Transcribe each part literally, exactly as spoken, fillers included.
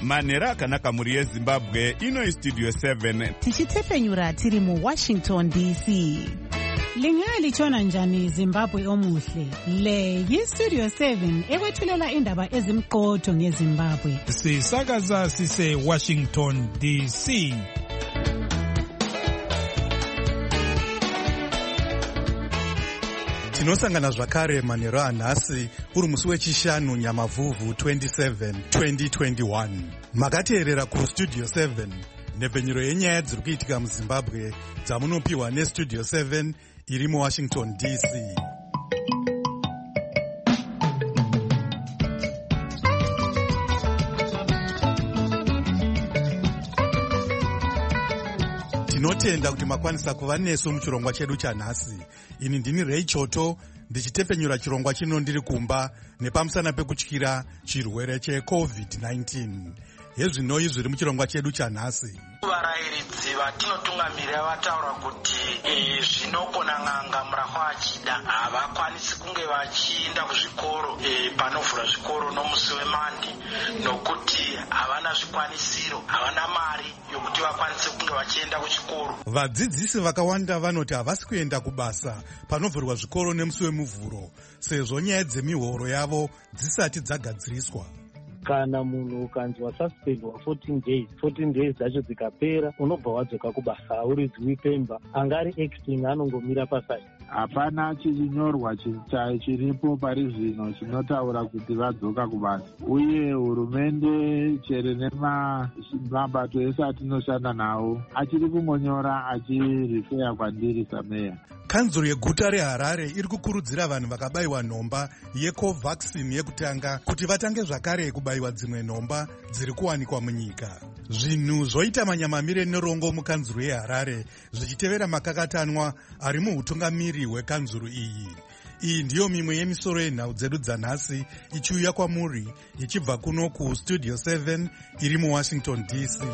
manhero akanaka mhuri yezimbabwe. Ino istudio seven tichitefenyura tiri muwashington D C. Lingalitshona njani Zimbabwe omuhle? Le yistudio seven ekwethulela indaba ezimqotho ngeZimbabwe. Sisakaza sise Washington D C. Tinosangana zvakare manhero anhasi uri musi wechishanu Nyamavhuvhu twenty-seven twenty twenty-one. Makateerera kustudio seven, nhepfenyuro yenyaya dziri kuitika muZimbabwe dzamunopiwa nestudio seven iri muWashington D C. Tinotenda kuti makwanisa kuva nesu muchirongwa chedu chanhasi. Ini ndini Ray Choto ndichitefenyura chirongwa chino ndiri kumba nepamusana pekutyira chirwere checovid nineteen. Hezvinoi zviri muchirongwa chedu chanhasi. Varairidzi vatinotungamirira vataura kuti e, zvinokona n'anga murahwa achida havakwanisi kunge vachienda kuzvikoro e, panovhura zvikoro nomusi wemandi nokuti havana zvikwanisiro, havana mari yokuti vakwanise kunge vachienda kuchikoro. Vadzidzisi vakawanda vanoti havasi kuenda kubasa panovhurwa zvikoro nemusi wemuvhuro sezvo nyaya dzemihoro yavo dzisati dzagadziriswa. Kana munhu ukanzwa suspendwa fourteen days, fourteen days dzacho dzikapera unobva wadzoka kubasa, hauridzwi pemba. Angari acting anongomira pasai. Hapana chichinyorwa chiripo pari zvino chinotaura kuti vadzoka kubasa, uye hurumende chere nemabato ese atinoshanda nawo achiri kungonyora achirifeya kwandiri sameya. Kanzuro yeguta reHarare iri kukurudzira vanhu vakabayiwa nhomba yecovaccine yekutanga kuti vatange zvakare kubayiwa dzimwe nhomba dziri kuwanikwa munyika. Zvinhu zvoita manyamamire nerongo mukanzuro yeHarare zvichitevera makakatanwa ari muhutungamiri hwekanzuro iyi. Iyi ndiyo mimwe yemisoro yenhau dzedu dzanhasi ichiuya kwamuri ichibva kuno kustudio seven iri muWashington D C.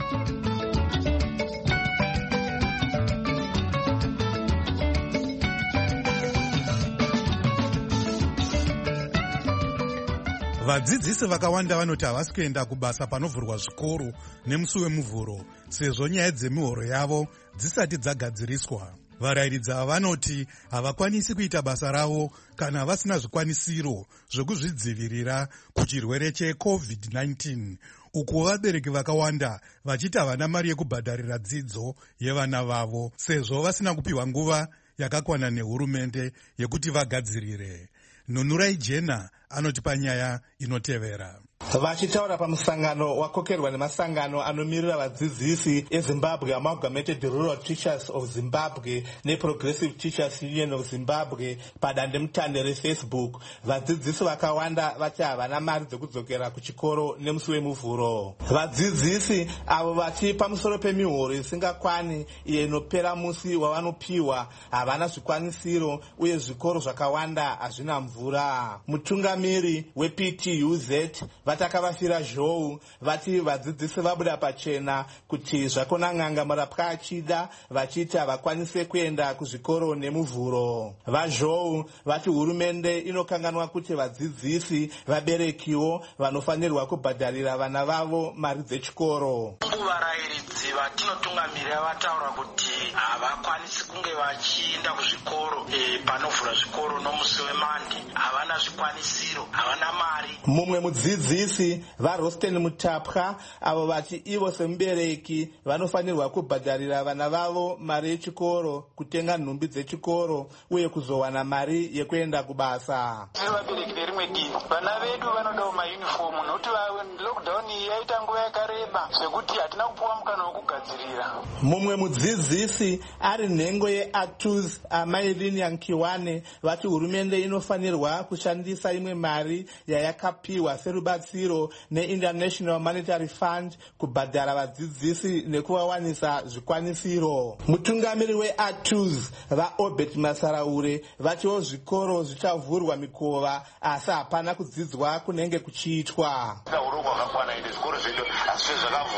Vadzidzisi vakawanda vanoti havasi kuenda kubasa panovhurwa zvikoro nemusi wemuvhuro sezvo nyaya dzemihoro yavo dzisati dzagadziriswa. Varairidzi ava vanoti havakwanisi kuita basa ravo kana vasina zvikwanisiro zvekuzvidzivirira kuchirwere checovid nineteen, uku vabereki vakawanda vachiti havana mari yekubhadharira dzidzo yevana vavo sezvo vasina kupiwa nguva yakakwana nehurumende yekuti vagadzirire. Nunurai Jena anotipa nyaya inotevera. Vachitaura pamusangano wakokerwa nemasangano anomirira vadzidzisi eZimbabwe, Amalgamated Rural Teachers of Zimbabwe neProgressive Teachers Union of Zimbabwe padandemutande reFacebook, vadzidzisi vakawanda vati havana mari dzekudzokera kuchikoro nemusi wemuvhuro. Vadzidzisi avo vati pamusoro pemihoro isingakwani iyo inopera musi wavanopiwa havana zvikwanisiro uye zvikoro zvakawanda hazvina mvura. Mutungamiri weP T U Z vatakavafira zhou vati vadzidzisi vabuda pachena kuti zvakona n'anga murapwa achida vachiti havakwanise kuenda kuzvikoro nemuvhuro. Vazhou vati hurumende inokanganwa kuti vadzidzisi vaberekiwo vanofanirwa kubhadharira vana vavo mari dzechikoro. Varairidzi vatinotungamirira vataura kuti havakwanisi kunge vachienda kuzvikoro e, panovhura zvikoro nomusi wemandi, havana zvikwanisiro, havana mari. Mumwe mudzidzisi vaRosten Mutapwa avo vati ivo semubereki vanofanirwa kubhadharira vana vavo mari yechikoro, kutenga nhumbi dzechikoro uye kuzowana mari yekuenda kubasa. Vabereki verimwe divi vana vedu vanodawo mayunifomu nokuti lockdown yaita nguva yakareba zvekuti hatina kupuwa mukana wokugadzirira. Mumwe mudzidzisi ari nhengo yeATUS Amailini Yankiwane vati hurumende inofanirwa kushandisa imwe mari yayakapiwa serubatsiro neInternational Monetary Fund kubhadhara vadzidzisi nekuvawanisa zvikwanisiro. Mutungamiri weATUS vaObert Masaraure vatiwo zvikoro zvichavhurwa mikova asi hapana kudzidzwa kunenge kuchiitwa. Zvikoro zvedu hazvisvi zvakavhurwa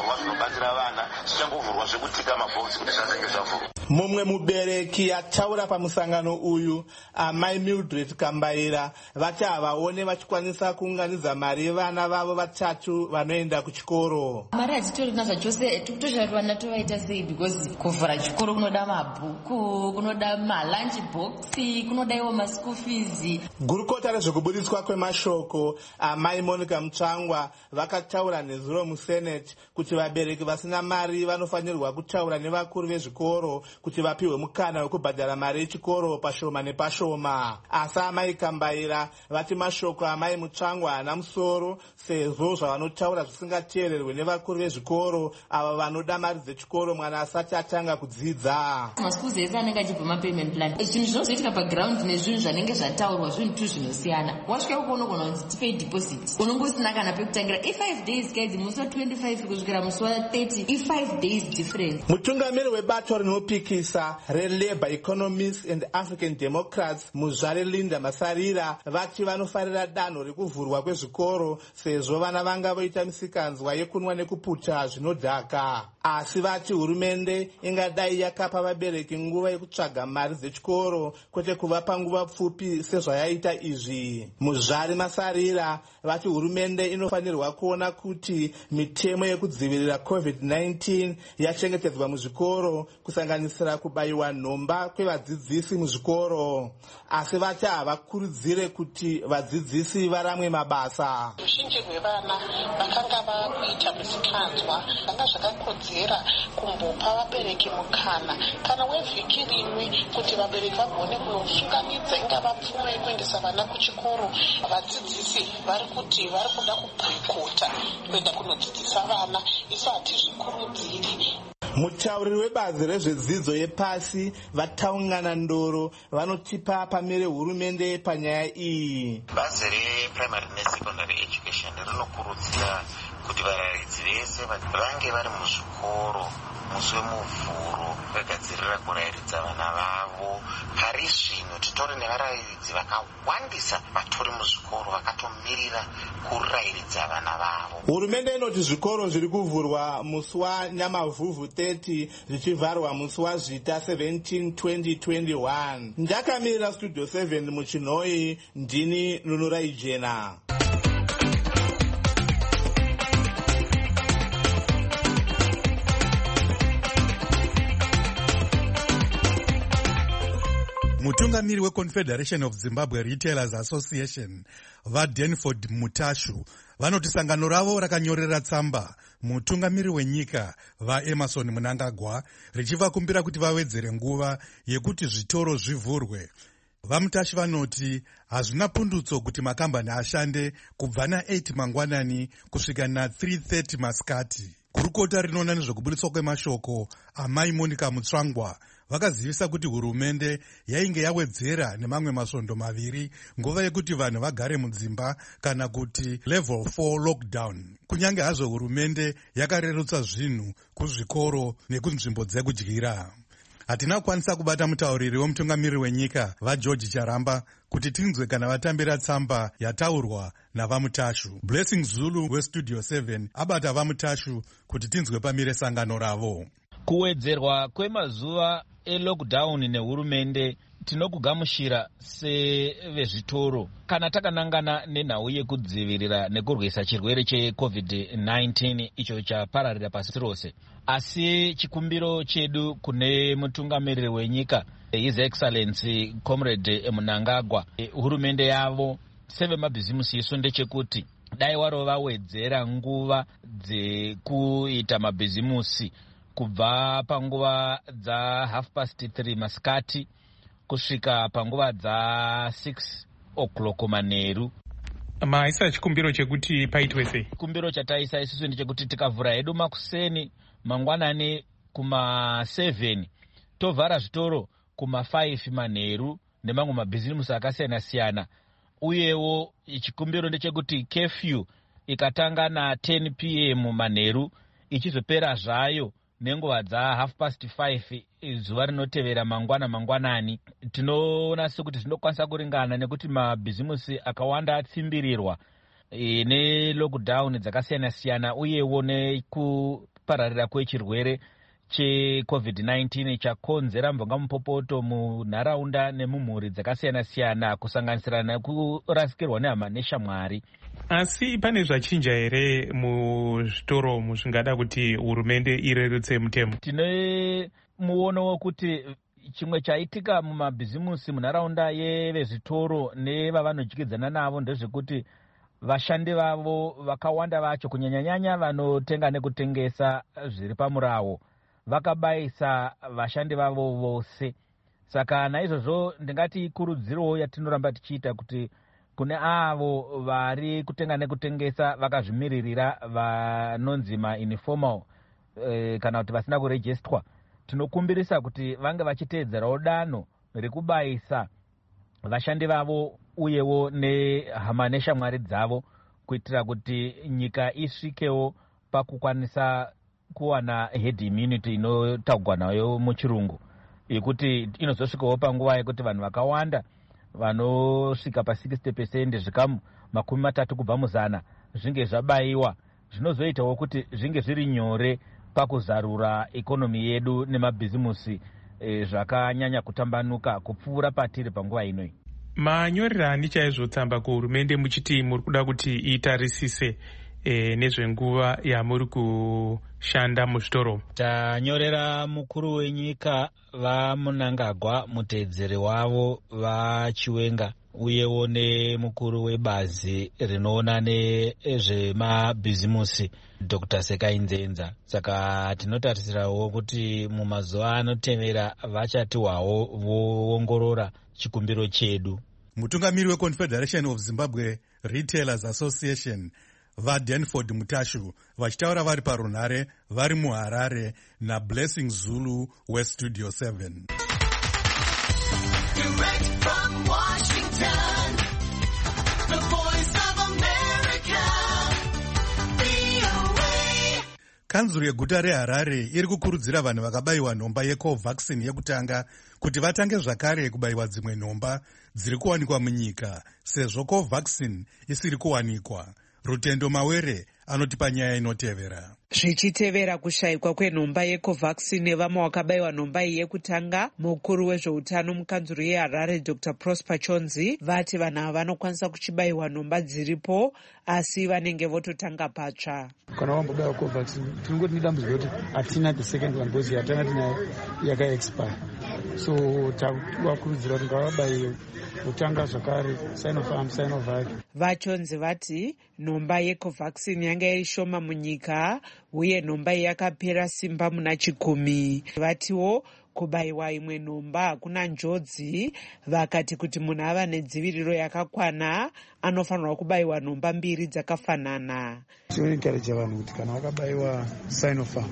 kubatsira vana zvichangovhurwa zvekutika mabhokisi kuti zvazenge zvavhurwa. Mumwe mubereki ataura pamusangano uyu, amai Mildred Kambaira, vati havaone vachikwanisa kuunganidza mari yevana vavo vatatu vanoenda kuchikoro. Mari hadzitorina zvachose, totoshava vana tovaita sei, because kuvhura chikoro kunoda mabhuku, kunoda malunch box, kunoda iwo maschool fees. Gurukota rezvekubudiswa kwemashoko, amai Monica Mutsvangwa vakataura nezuro musenate kuti vabereki vasina mari vanofanirwa kutaura nevakuru vezvikoro kuti vapiwe mukana wekubhadhara mari yechikoro pashoma nepashoma. Asi amai Kambaira vati mashoko amai Mutsvangwa haana musoro, sezvo zvavanotaura zvisingateererwe nevakuru vezvikoro ava vanoda mari dzechikoro mwana asati atanga kudzidza. Masikuzi ese anenge achibva mapayment plan, zvinhu zvinozoitika paground nezvinhu zvanenge zvataurwa zvinhu tu zvinosiyana. Wasvika uko unogona kuti tipei deposit, unongosina kana pekutangira. I5 days guys, musi wa twenty-five kusvikira musi wa thirty, I5 days difference. Mutungamiri webato rinopikisa reLabour Economists and African Democrats Muzvare Linda Masarira vati vanofarira danho rekuvhurwa kwezvikoro sezvo vana vanga voita misikanzwa yekunwa nekuputa zvinodhaka. Asi vati hurumende ingadai yakapa vabereki nguva yekutsvaga mari dzechikoro kwete kuvapa nguva pfupi sezvayaita izvi. Muzvare Masarira vati hurumende inofanirwa kuona kuti mitemo yekudzivirira covid nineteen yachengetedzwa muzvikoro, kusanganisira kubayiwa nhomba kwevadzidzisi muzvikoro. Asi vati havakurudzire kuti vadzidzisi varamwe mabasa. Ruzhinji rwevana vakanga vakuita misikanzwa vanga zvakakodzera kumbopa vabereki mukana kana wevhiki rimwe kuti vabereki vagone kusunganidza ingava pfuma yekuendesa vana kuchikoro. Vadzidzisi vari kuti vari kuda kubhoikota kuenda kunodzidzisa vana, isu hatizvikurudziri. Mutauriri webazi rezvedzidzo yepasi vataungana ndoro vanotipa pamire hurumende panyaya iyi. Bazi reprimary nesecondary education rinokurudzira kuti varayiridzi vese vange vari muzvikoro musi wemuvhuro vagadzirira kurayiridza vana vavo. Pari zvino titori nevarayiridzi vakawandisa vatori muzvikoro vakatomirira kurayiridza vana vavo. Hurumende inoti zvikoro zviri kuvhurwa musi waNyamavhuvhu thirty zvichivharwa musi waZvita seventeen twenty twenty-one. Ndakamirira Studio seven muChinhoyi, ndini Nunurai Jena. Mutungamiri weConfederation of Zimbabwe Retailers Association vaDanford Mutashu vanoti sangano ravo rakanyorera tsamba mutungamiri wenyika vaEmerson Mnangagwa richivakumbira kuti vawedzere nguva yekuti zvitoro zvivhurwe. VaMutashi vanoti hazvina pundutso kuti makambani ashande kubva na-eight mangwanani kusvika na-three thirty masikati. Gurukota rinoona nezvekubudiswa kwemashoko amai Monica Mutsvangwa vakazivisa kuti hurumende yainge yawedzera nemamwe masvondo maviri nguva yekuti vanhu vagare mudzimba kana kuti level four lockdown. Kunyange hazvo hurumende yakarerutsa zvinhu kuzvikoro nekunzvimbo dzekudyira. Hatina kukwanisa kubata mutauriri wemutungamiri wenyika vaGeorge Charamba kuti tinzwe kana vatambira tsamba yataurwa navaMutashu. Blessing Zulu weStudio seven abata vaMutashu kuti tinzwe pamire sangano ravo. Kuwedzerwa kwemazuva elockdown nehurumende tinokugamushira sevezvitoro kana takanangana nenhau yekudzivirira nekurwisa chirwere checovid nineteen icho chapararira pasi rose. Asi chikumbiro chedu kune mutungamiriri wenyika His Excellency Comrade Mnangagwa, hurumende yavo sevemabhizimusi isu ndechekuti dai waro vawedzera nguva dzekuita mabhizimusi kubva panguva dza half past three masikati kusvika panguva dza six o'clock manheru. Maisa chikumbiro chekuti paitwe sei? Chikumbiro chataisa isusu ndechekuti tikavhura hedu makuseni mangwanani kuma seven tovhara zvitoro kuma five manheru nemamwe mabhizimusi akasiyana siyana. Uyewo chikumbiro ndechekuti curfew ikatanga na ten p m manheru ichizopera zvayo nenguva dza half past five zuva rinotevera mangwana mangwanani. Tinoona sekuti zvinokwanisa kuringana nekuti mabhizimusi akawanda atsimbirirwa e, ne lockdown dzakasiyana siyana uyewo neku kupararira kwechirwere checovid nineteen chakonzera mvongamupopoto munharaunda nemumhuri dzakasiyana-siyana kusanganisira nekurasikirwa nehama neshamwari. Asi pane zvachinja here muzvitoro zvingada kuti hurumende irerutse mutemo? Tine muono wokuti chimwe chaitika mumabhizimusi munharaunda yevezvitoro nevavanodyidzana navo ndezvekuti vashandi vavo vakawanda vacho kunyanyanyanya vanotenga nekutengesa zviri pamurawo vakabayisa vashandi vavo vose. Saka naizvozvo ndingati ikurudzirowo yatinoramba tichiita kuti kune avo vari kutenga nekutengesa vakazvimiririra vanonzi ma-informal eh, kana kuti vasina kurejistwa, tinokumbirisa kuti vange vachiteedzerawo danho rekubayisa vashandi vavo uyewo nehama neshamwari dzavo kuitira kuti nyika isvikewo pakukwanisa kuwana herd immunity inotaurwa nayo muchirungu, yekuti inozosvikawo panguva yekuti vanhu vakawanda vanosvika pa sixty percent zvikamu makumi matatu kubva muzana zvinge zvabayiwa, zvinozoitawo kuti zvinge zviri nyore pakuzarura ikonomi yedu nemabhizimusi e, zvakanyanya kutambanuka kupfuura patiri panguva inoi. Manyorera ani chaizvo tsamba kuhurumende muchiti muri kuda kuti itarisise e, nezvenguva yamuri kushanda muzvitoro? Tanyorera mukuru wenyika vaMunangagwa, muteedzeri wavo vaChiwenga, uyewo nemukuru webazi rinoona nezvemabhizimusi Doctor Sekainzenza. Saka tinotarisirawo kuti mumazuva anotevera vachatiwawo voongorora chikumbiro chedu. Mutungamiri weConfederation of Zimbabwe Retailers Association vaDanford Mutashu vachitaura vari parunhare vari muHarare naBlessing Zulu weStudio seven. Direct from Washington, the voice of America, V O A. Kanzuru yeguta reHarare iri kukurudzira vanhu vakabayiwa nhomba yeCovaxin yekutanga kuti vatange zvakare kubayiwa dzimwe nhomba dziri kuwanikwa munyika sezvo Covaxin isiri kuwanikwa. Rutendo Mawere anotipa nyaya inotevera. Zvichitevera kushayikwa kwenhomba yeCovaxin nevamwe vakabayiwa nhomba iyi yekutanga, mukuru wezveutano mukanzuru yeHarare Doctor Prosper Chonzi vati vanhu ava vanokwanisa kuchibayiwa nhomba dziripo asi vanenge vototanga patsva. Kana wambobayiwa Covaxin tinongoti nedambudziko kuti hatina the second one because hatana tinayo yakaexpire, so takuvakurudzira kuti ngavabayiwe kutanga zvakare Sinopharm Sinovac. VaChonzi vati nhomba yeCovaxin yanga iri shoma munyika uye nhomba iyi yakapera simba muna chikumi. Vatiwo kubayiwa imwe nhomba hakuna njodzi, vakati kuti munhu ava nedziviriro yakakwana anofanirwa kubayiwa nhomba mbiri dzakafanana. Tinoencourage vanhu kuti kana vakabayiwa Sinopharm,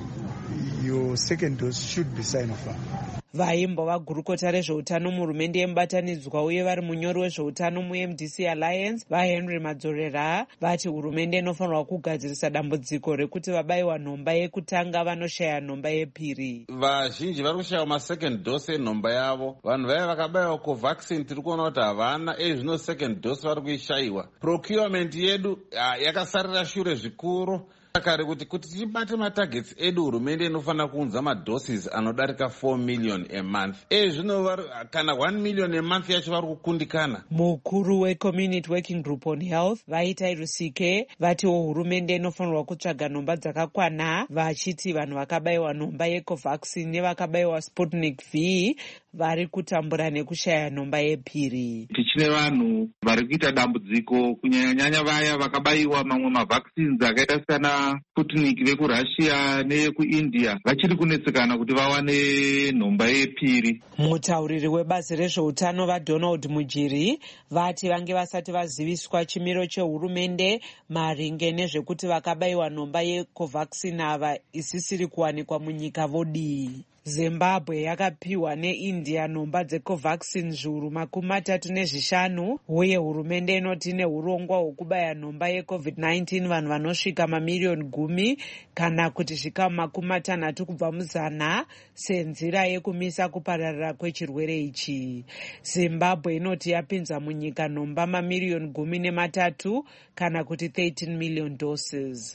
your second dose should be Sinopharm. Vaimbova gurukota rezveutano muhurumende yemubatanidzwa uye vari munyori wezveutano muM D C Alliance vaHenry Madzorera vati hurumende inofanirwa kugadzirisa dambudziko rekuti vabayiwa nhomba yekutanga vanoshaya nhomba yepiri. Vazhinji vari kushaya masecond dose enhomba yavo. Vanhu vaya vakabayiwa Covaxin tiri kuona kuti havana, ei zvino second dose vari kuishayiwa. Procurement yedu yakasarira shure zvikuru. Kare kuti kuti tibate matargets edu hurumende inofanira kuunza madoses anodarika four million a month. Eh zvino kana one million a month yacho vari kukundikana. Mukuru weCommunity Working Group on Health vaita Rusike vatiwo hurumende inofanirwa kutsvaga nhomba dzakakwana, vachiti vanhu vakabayiwa nhomba yeCovaxin nevakabayiwa Sputnik V vari kutambura nekushaya nhomba yepiri. Tichine vanhu vari kuita dambudziko kunyanyanyanya vaya vakabayiwa mamwe mavaccines akaita sana Sputnik vekuRussia neyekuIndia vachiri kunetsekana kuti vawane nhomba yepiri. Mutauriri webazi rezveutano vaDonald Mujiri vati vange vasati vaziviswa chimiro chehurumende maringe nezvekuti vakabayiwa nhomba yeCovaxin ava isisiri kuwanikwa munyika vodii. Zimbabwe yakapiwa neIndia nhomba dzeCovaxin zviuru makumi matatu nezvishanu uye hurumende inoti neurongwa hwekubaya nhomba yeCovid nineteen vanhu vanosvika mamiliyoni gumi kana kuti zvikamu makumi matanhatu kubva muzana senzira yekumisa kupararira kwechirwere ichi. Zimbabwe inoti yapinza munyika nhomba mamiliyoni gumi nematatu kana kuti thirteen million doses.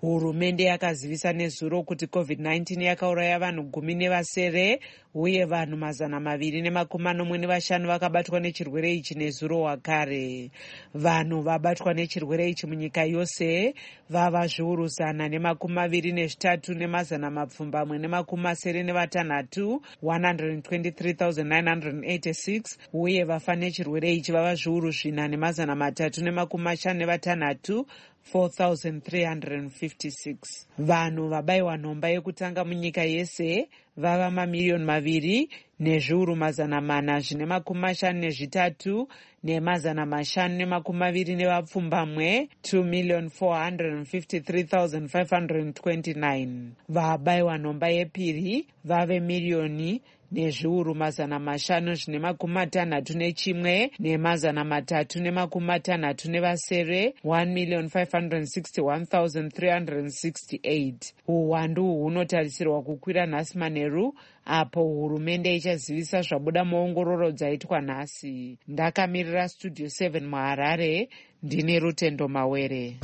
Hurumende yakazivisa nezuro kuti covid nineteen yakauraya vanhu gumi nevasere uye vanhu mazana maviri nemakumi manomwe nevashanu vakabatwa nechirwere ichi nezuro wakare. Vanhu vabatwa nechirwere ichi munyika yose vava zviuru zana nemakumi maviri nezvitatu nemazana mapfumbamwe nemakumi masere nevatanhatu one hundred twenty-three thousand nine hundred eighty-six uye vafa nechirwere ichi vava zviuru zvina nemazana matatu nemakumi mashanu nevatanhatu four thousand three hundred fifty-six. Vanhu vabayiwa nhomba yekutanga munyika yese vava mamiriyoni maviri nezviuru mazana mana zvine makumi mashanu nezvitatu nemazana mashanu nemakumi maviri nevapfumbamwe two million four hundred fifty-three thousand five hundred twenty-nine. Vabayiwa nhomba yepiri vave miriyoni nezviuru mazana mashanu zvine makumi matanhatu nechimwe nemazana matatu nemakumi matanhatu nevasere one million five hundred sixty-one thousand three hundred sixty-eight. Uwandu hunotarisirwa kukwira nhasi manheru apo hurumende ichazivisa zvabuda muongororo dzaitwa nhasi. Ndakamirira studio seven muHarare, ndine Rutendo Mawere.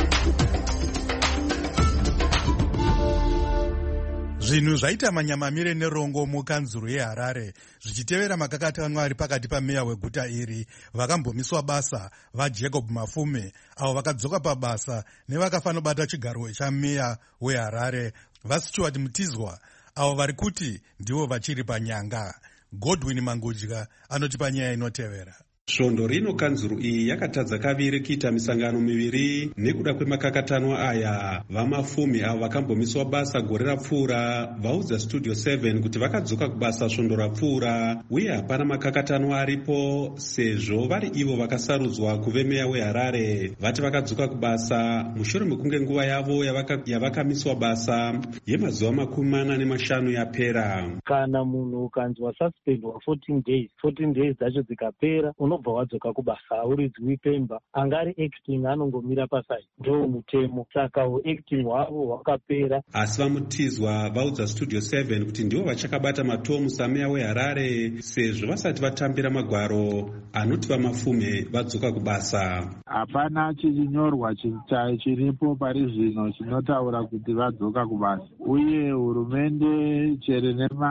Zvinhu zvaita manyamamire nerongo mukanzuro yeHarare zvichitevera makakatanwa ari pakati pameya weguta iri vakambomiswa basa vaJacob Mafume avo vakadzoka pabasa nevakafanobata chigaro chameya weHarare vaStuart Mutizwa avo vari kuti ndivo vachiri panyanga. Godwin Mangudya anotipa nyaya inotevera. Svondo rino kanzuru iyi yakatadza kaviri kuita misangano miviri nekuda kwemakakatanwa aya. Vamafumi avo vakambomiswa basa gore rapfuura vaudza Studio seven kuti vakadzoka kubasa svondo rapfuura uye hapana makakatanwa aripo sezvo vari ivo vakasarudzwa kuve meya weHarare. Vati vakadzoka kubasa mushure mekunge nguva yavo yavakamiswa basa yemazuva makumi mana nemashanu yapera. Kana munhu ukanzwa suspendwa fourteen days fourteen days dzacho dzikapera unobva wadzoka kubasa, hauridzwi pemba. Angari acting anongomira pasai, ndo mutemo. Saka acting hwavo hwakapera. Asi vaMutizwa vaudza Studio seven kuti ndivo vachakabata matomu sameya weHarare sezvo vasati vatambira magwaro anoti vamafume vadzoka kubasa. Hapana chichinyorwa chiripo pari zvino chinotaura kuti vadzoka kubasa, uye hurumende chere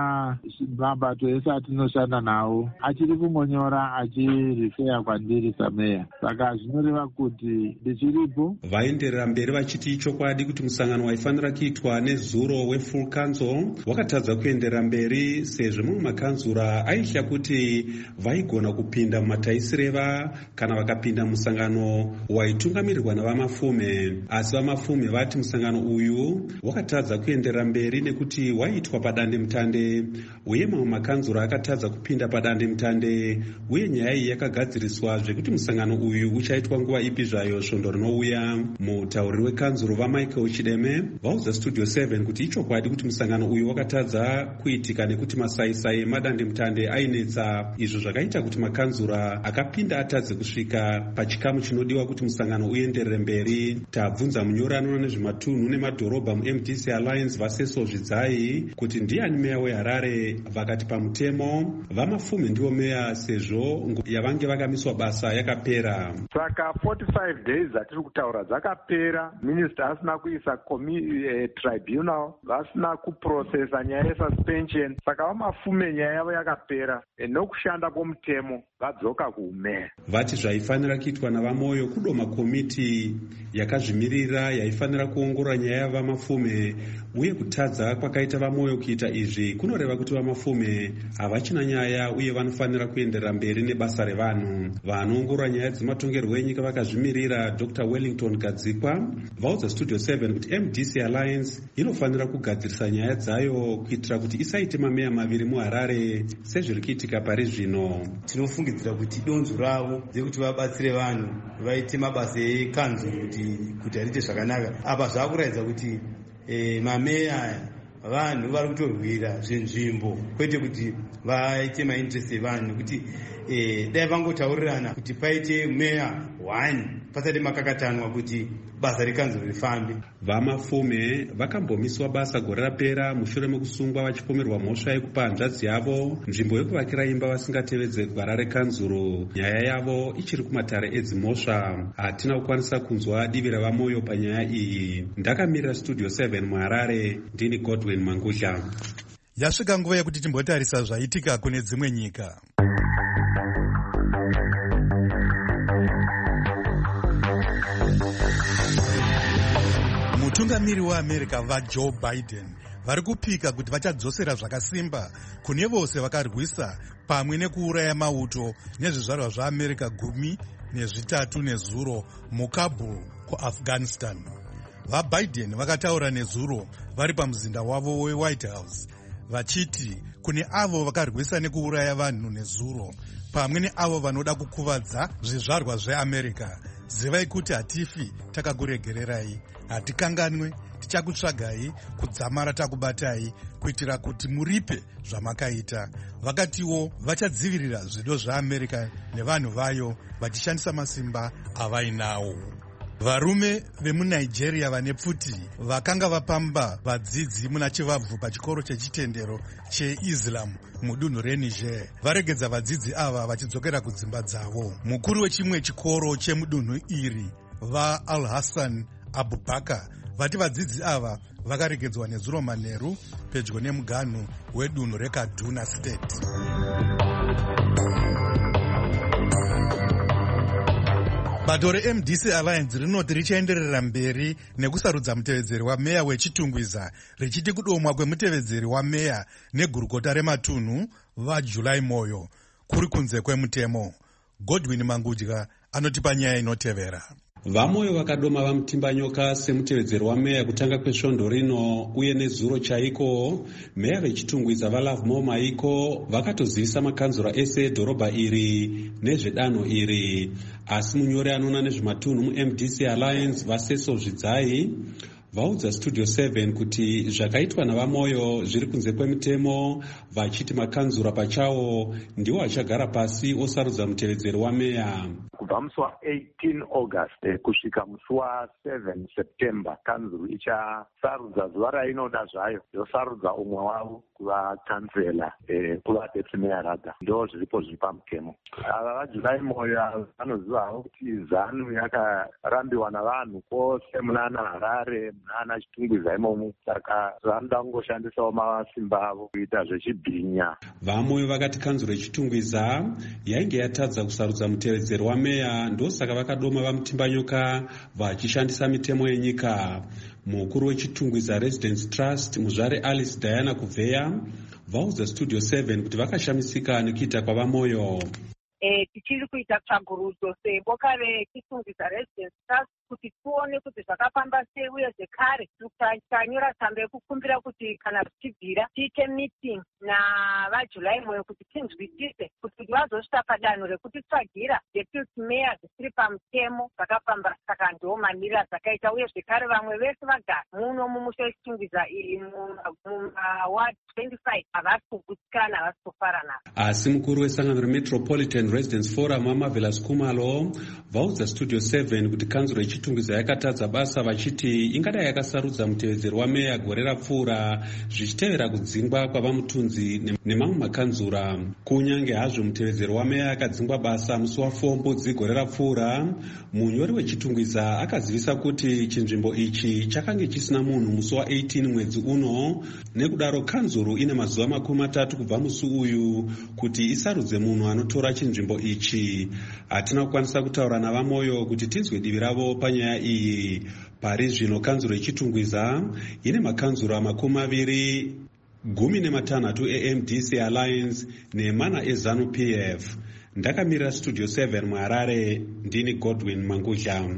nemabato ese atinoshanda nawo achiri kungonyora achirifeya kwandiri sameya, saka zvinoreva kuti ndichiripo. Vaenderera mberi vachiti ichokwadi kuti musangano waifanira kuitwa nezuro wefull council wakatadza kuenderera mberi sezvo mumwe makanzura aitya kuti vaigona kupinda mumataisireva kana vakapinda musangano waitungamirirwa navamafume. Asi vamafume vati musangano uyu wakatadza kuenderera mberi nekuti waitwa padande mutande uye mamwe makanzura akatadza kupinda padande mutande, uye nyaya iyi yakagadziriswa zvekuti musangano uyu uchaitwa nguva ipi zvayo svondo rinouya. Mutauriri wekanzuro vaMichael Chideme vaudza Studio seven kuti ichokwadi kuti musangano uyu wakatadza kuitika nekuti masaisai emadande mutande ainetsa, izvo zvakaita kuti makanzura akapinda atadze kusvika pachikamu chinodiwa kuti musangano uenderere mberi. Tabvunza munyori anoona nezvematunhu nemadhorobha muM D C Alliance Vaseso Zvidzai kuti ndiani meya weHarare, vakati pamutemo vamafume ndivo meya sezvo yavange vakamiswa basa yakapera. Saka forty-five days atiri kutaura dzakapera, minister asina kuisa eh, tribunal, vasina kuprocessa nyaya yesuspension, saka vamafume nyaya yavo yakapera e, nokushanda kwomutemo vadzoka kuumeya. Vati zvaifanira kuitwa navamoyo kudoma komiti yakazvimirira yaifanira kuongorora nyaya yavamafume, uye kutadza kwakaita vamoyo kuita izvi kunoreva kuti vamafume havachina nyaya uye vanofanira kuenderera mberi nebasa revanhu. Vanoongorora nyaya dzematongerwo enyika vakazvimirira Doctor Wellington Gadzikwa vaudza Studio seven kuti M D C Alliance inofanira kugadzirisa nyaya dzayo kuitira kuti isaite mameya maviri muHarare sezviri kuitika pari zvino. Tinofungidzira kuti donzvo ravo dzekuti vabatsire vanhu vaite mabasa ekanzuro kuti kuti ariite zvakanaka. Apa zvakuratidza kuti eh, mameya vanhu vari kutorwira zvenzvimbo kwete kuti vaite mainterest evanhu nekuti eh, dai vangotaurirana kuti paite meya one pasati makakatanwa kuti basa rekanzuro rifambe. Vamafume vakambomiswa basa gore rapera mushure mekusungwa vachipomerwa mhosva yekupa hanzvadzi yavo nzvimbo yekuvakira imba vasingatevedze gwara rekanzuro. Nyaya yavo ichiri kumatare edzimhosva. Hatina kukwanisa kunzwa divi ravamoyo panyaya iyi. Ndakamirira studio seven muHarare, ndini Godwin Mangudla. Yasvika nguva yekuti timbotarisa zvaitika kune dzimwe nyika. Mutungamiri weAmerica vaJoe Biden vari kupika kuti vachadzosera zvakasimba kune vose vakarwisa pamwe nekuuraya mauto nezvizvarwa zvaAmerica gumi nezvitatu nezuro muKabul kuAfghanistan. VaBiden vakataura nezuro vari pamuzinda wavo weWhite House vachiti kune avo vakarwisa nekuuraya vanhu nezuro pamwe neavo vanoda kukuvadza zvizvarwa zveAmerica, zivai kuti hatifi takakuregererai, hatikanganwe, tichakutsvagai, kudzamara takubatai, kuitira kuti muripe zvamakaita. Vakatiwo vachadzivirira zvido zveAmerica nevanhu vayo vachishandisa masimba avainawo. Varume vemuNigeria vane pfuti vakanga vapamba vadzidzi muna chivabvu pachikoro chechitendero cheIslam mudunhu reNiger varegedza vadzidzi ava vachidzokera kudzimba dzavo. Mukuru wechimwe chikoro chemudunhu iri, vaAl-Hassan Abubakar, vati vadzidzi ava vakaregedzwa nezuro manheru pedyo nemuganhu wedunhu reKaduna State. Bato reM D C Alliance rinoti richaenderera mberi nekusarudza mutevedzeri wameya weChitungwiza richiti kudomwa kwemutevedzeri wameya negurukota rematunhu vaJuly Moyo kuri kunze kwemutemo. Godwin Mangudya anotipa nyaya inotevera. Vamoyo vakadoma vamutimbanyoka semutevedzeri wameya kutanga kwesvondo rino uye nezuro chaiko. Meya vechitungwiza vaLove More Maiko vakatozivisa makanzura ese edhorobha iri nezvedanho iri, asi munyori anoona nezvematunhu muM D C Alliance vaSeso Zvidzai vaudza Studio seven kuti zvakaitwa navamoyo zviri kunze kwemutemo, vachiti makanzura pachawo ndiwo achagara pasi osarudza mutevedzeri wameya. Kubva musi wa-eighteen August eh, kusvika musi wa-seven September kanzuru ichasarudza zuva rainoda zvayo yosarudza umwe wavo kuva kansela eh, kuva deputy mayor radha. Ndo zviripo zviri pamutemo. Ava vaJuly Moyo vanozivawo kuti zanu yakarambiwa navanhu kwose munana Harare munana Chitungwiza imomo, saka vanoda kungoshandisawo masimba avo kuita zvechibhinya. Vamoyo vakati kanzuro yechitungwiza yainge yatadza kusarudza mutevedzeri wameya, ndosaka vakadoma vamutimbanyoka vachishandisa mitemo yenyika. Mukuru wechitungwiza Residence Trust muzvare Alice Diana Kuvheya vaudza Studio seven kuti vakashamisika nekuita kwavamoyo. Eh, tichiri kuita tsvagurudzo seboka rechitungwiza Residence Trust kuti tuone kuti zvakafamba sei uye zvekare tanyora tsamba yekukumbira kuti kana tichibvira tiite meeting navaJuly Moyo kuti tinzwisise kuti vazosvika padanho rekuti tsvagira deputy mayor dzisiri pamutemo zvakafamba, saka ndo mamiriro dzakaita, uye zvekare vamwe vese vagara muno mumusha wechitungwiza iri mumaward twenty-five havasi kugutsikana, havasi kufara navo. Asi mukuru wesangano reMetropolitan Residence Forum waMarvelous Kumalo vaudza Studio seven kuti kanzuro yechitungwiza yakatadza basa vachiti ingadai yakasarudza mutevedzeri wameya gore rapfuura zvichitevera kudzingwa kwavamutunzi nemamwe makanzura. Kunyange hazvo mutevedzeri wameya akadzingwa basa musi wa-four Mbudzi gore rapfuura, munyori wechitungwiza akazivisa kuti chinzvimbo ichi chakange chisina munhu musi wa-eighteen mwedzi uno, nekudaro kanzuro ine mazuva makumi matatu kubva musi uyu kuti isarudze munhu anotora chinzvimbo ichi. Hatina kukwanisa kutaura navamoyo kuti tinzwe divi ravo panyaya iyi. Pari zvino kanzuro yechitungwiza ine makanzura makumi maviri gumi nematanhatu eM D C Alliance nemana eZanu P F. Ndakamirira Studio seven muHarare, ndini Godwin Mangudla.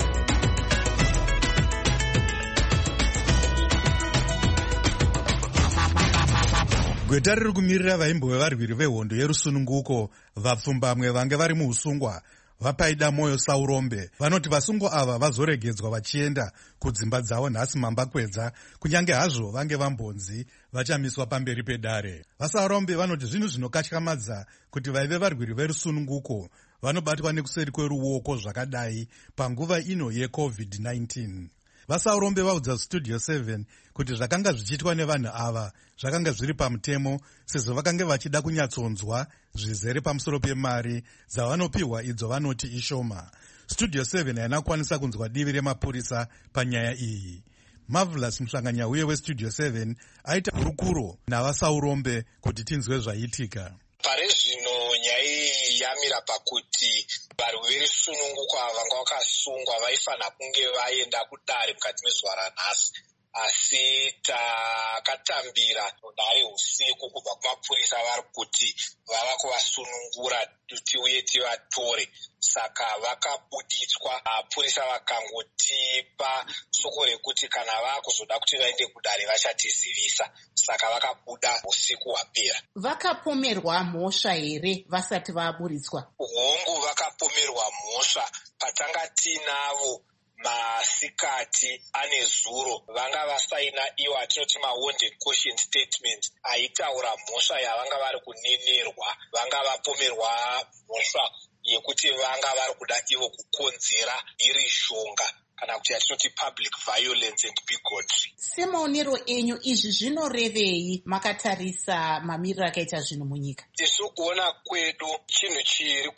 Gweta riri kumirira vaimbove varwiri vehondo yerusununguko vapfumbamwe vange vari muusungwa vapaida moyo Saurombe vanoti vasungo ava vazoregedzwa vachienda kudzimba dzavo nhasi mambakwedza, kunyange hazvo vange vambonzi vachamiswa pamberi pedare. VaSaurombe vanoti zvinhu zvinokatyamadza kuti vaive varwiri verusununguko vanobatwa nekuseri kweruoko zvakadai panguva ino yecovid nineteen. VaSaurombe vaudza Studio seven kuti zvakanga zvichiitwa nevanhu ava zvakanga zviri pamutemo, sezvo vakanga vachida kunyatsonzwa zvizere pamusoro pemari dzavanopiwa idzo vanoti ishoma. Studio seven haina kukwanisa kunzwa divi remapurisa panyaya iyi. Marvelous Muhlanganyauye weStudio seven aita hurukuro navaSaurombe kuti tinzwe zvaiitika. Pari zvino nyaya yamira pakuti varwere sununguko ava vanga vakasungwa vaifanira kunge vaenda kudare mukati mezuva ranhasi, asi takatambira dare usiku kubva kumapurisa vari kuti vava kuvasunungura tiuye tivatore, saka vakabuditswa. Mapurisa vakangotipa soko rekuti kana vakuzoda kuti vaende kudare vachatizivisa, saka vakabuda usiku hwapera. Vakapomerwa mhosva here vasati vaburitswa? Hongu, vakapomerwa mhosva. Patanga tinavo masikati ane zuro vanga vasaina iwo atinoti mawanted caution statement aitaura mhosva yavanga vari kunenerwa. Vanga vapomerwa mhosva yekuti vanga vari kuda ivo kukonzera iri shonga kana kuti atinoti public violence and bigotry. Semaonero enyu izvi zvinorevei makatarisa mamiriro akaita zvinhu munyika? Isu kuona kwedu chinhu chiri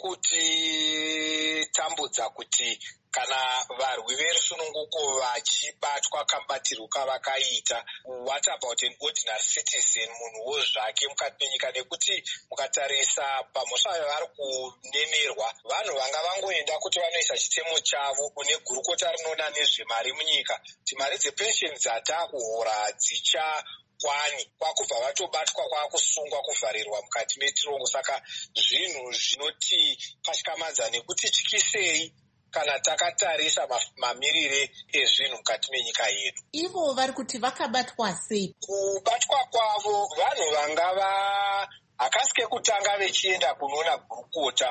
kuti tambudza kuti kana varwi verusununguko vachibatwa kamubatirwo kavakaita, what about an ordinary citizen, munhuwo zvake mukati menyika? Nekuti mukatarisa pamhosva yavari kunenerwa, vanhu vanga vangoenda kuti vanoisa chitemo chavo kune gurukota rinoona nezvemari munyika, kuti mari dzepensheni dzataakuhora dzicha kwani, kwakubva vatobatwa kwakusungwa kuvharirwa mukati metirongo. Saka zvinhu zvinoti patyamadza nekuti tyisei kana takatarisa mamirire ezvinhu mukati menyika yedu. Ivo vari kuti vakabatwa sei? Kubatwa kwavo, vanhu vanga hakasike kutanga vechienda kunoona gurukota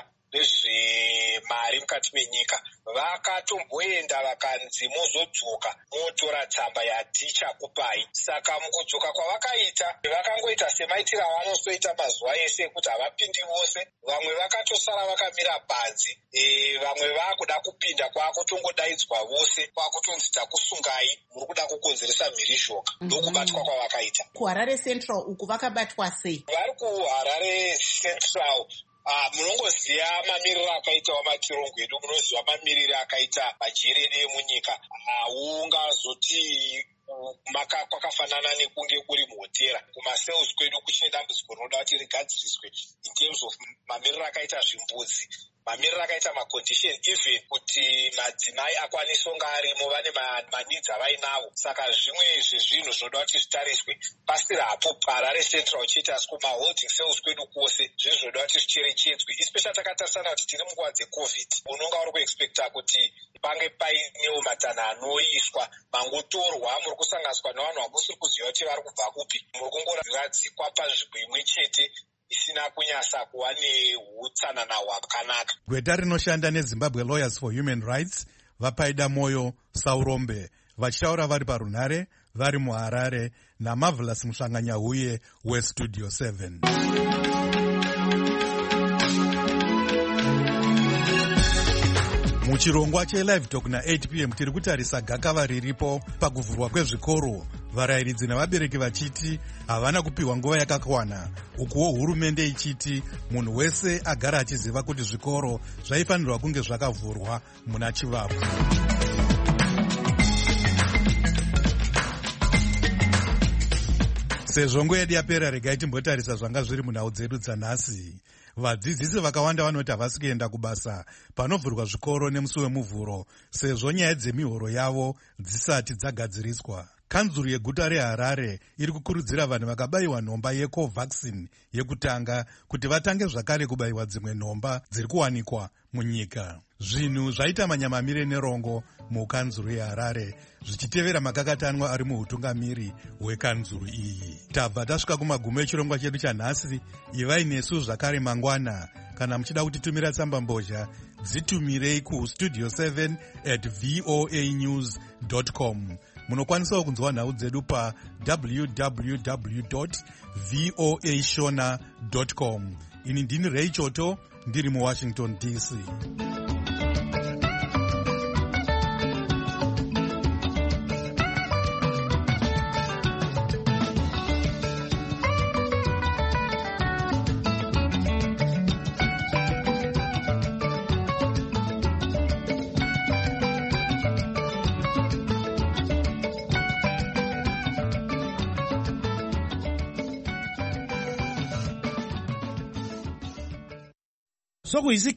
rezvemari mukati menyika, vakatomboenda vakanzi mozodzoka motora tsamba yatichakupai. Saka mukudzoka kwavakaita vakangoita semaitiro avanosoita mazuva ese ekuti havapindi vose. Vamwe vakatosara vakamira panze, e, vamwe vakuda kupinda kwakutongodaidzwa vose kwakutonzi takusungai, muri kuda kukonzeresa mhirizhoka. Ndokubatwa kwavakaita. KuHarare Central uku vakabatwa sei? Vari kuHarare Central Ah, munongoziva mamiriro akaita matirongo edu, munoziva mamiriro akaita majerere emunyika. Haungazoti maka kwakafanana nekunge kuri muhotera. Kumasales kwedu kuchine dambudziko rinoda kuti rigadziriswe in terms of mamiriro akaita zvimbudzi, mamiriro akaita macondition, even kuti madzimai akwanise kunge arimo vane manidzi avainavo. Saka zvimwe zvezvinhu zvinoda kuti zvitariswe. Pasiri hapo Harare Central uchiita asi kumaholding cells kwedu kwose zvinhu zvinoda kuti zvicherechedzwe, especially takatarisana kuti tiri munguva dzecovid. Unonga uri kuexpecta kuti pange painewo matanho anoiswa, mangotorwa muri kusanganiswa nevanhu vamusiri kuziva kuti vari kubva kupi, muri kungoradzikwa panzvimbo imwe chete isina kunyasa kuva neutsanana hwakanaka. Gweta rinoshanda neZimbabwe Lawyers for Human Rights vapaida moyo Saurombe vachitaura vari parunhare vari muHarare naMarvelous Muhlanganyauye weStudio seven. Muchirongwa cheLive Talk na-eight p m tiri kutarisa gakava riripo pakuvhurwa kwezvikoro, varayiridzi navabereki vachiti havana kupiwa nguva yakakwana, ukuwo hurumende ichiti munhu wese agara achiziva kuti zvikoro zvaifanirwa kunge zvakavhurwa muna Chivapwa. Sezvo nguva yedu yapera, regai timbotarisa zvanga zviri munhau dzedu dzanhasi. Vadzidzisi vakawanda vanoti havasi kuenda kubasa panovhurwa zvikoro nemusi wemuvhuro, sezvo nyaya dzemihoro yavo dzisati dzagadziriswa. kanzuru yeguta reharare iri kukurudzira vanhu vakabayiwa nhomba yecovaxin yekutanga kuti vatange zvakare kubayiwa dzimwe nhomba dziri kuwanikwa munyika. Zvinhu zvaita manyamamire nerongo mukanzuru yeharare zvichitevera makakatanwa ari muutungamiri hwekanzuru iyi. Tabva tasvika kumagumo echirongwa chedu chanhasi. Ivai nesu zvakare mangwana. Kana muchida kutitumira tsamba mbozha, dzitumirei kustudio seven at voa news dot com. Munokwanisawo kunzwa nhau dzedu pa w w w dot voa shona dot com. Ini ndini Ray Choto, ndiri muWashington D C. So